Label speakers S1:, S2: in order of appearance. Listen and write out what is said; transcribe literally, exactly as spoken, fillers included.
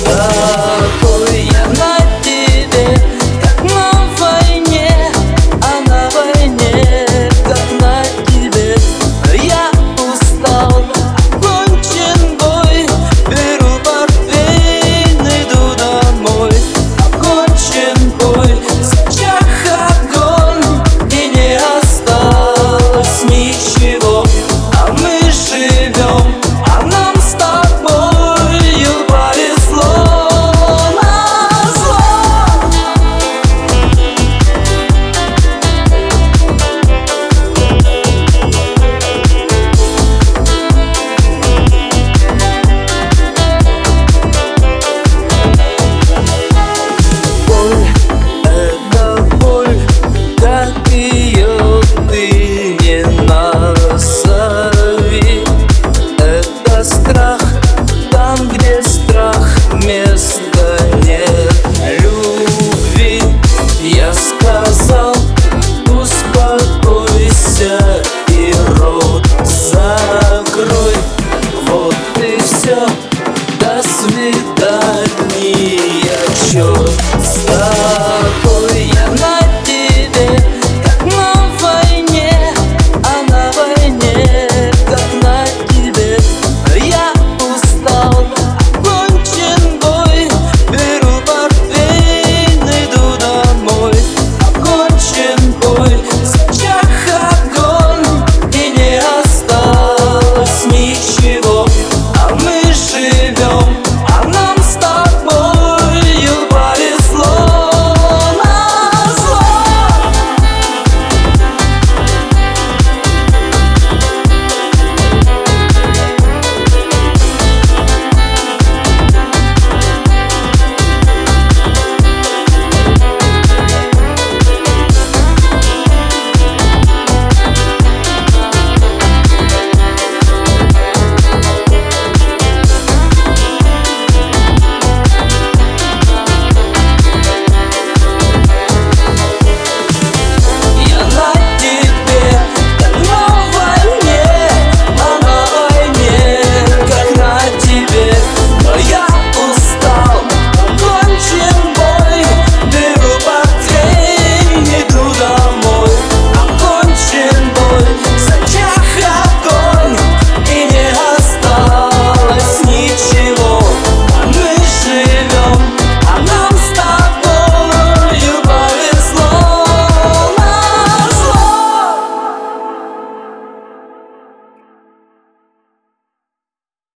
S1: тобой. Я на тебе, как на войне, а на войне, как на тебе. Я устал, окончен бой, беру портфель, иду домой. Окончен бой, зачах огонь, и не осталось ничего. А мы живем, а нам с тобою повезло. Назло. Боль — это боль, как ее ты не назови. Это страх, там, где страх, места нет любви. Я сказал, успокойся и рот закрой. Вот и все, до свидания, черт с тобой.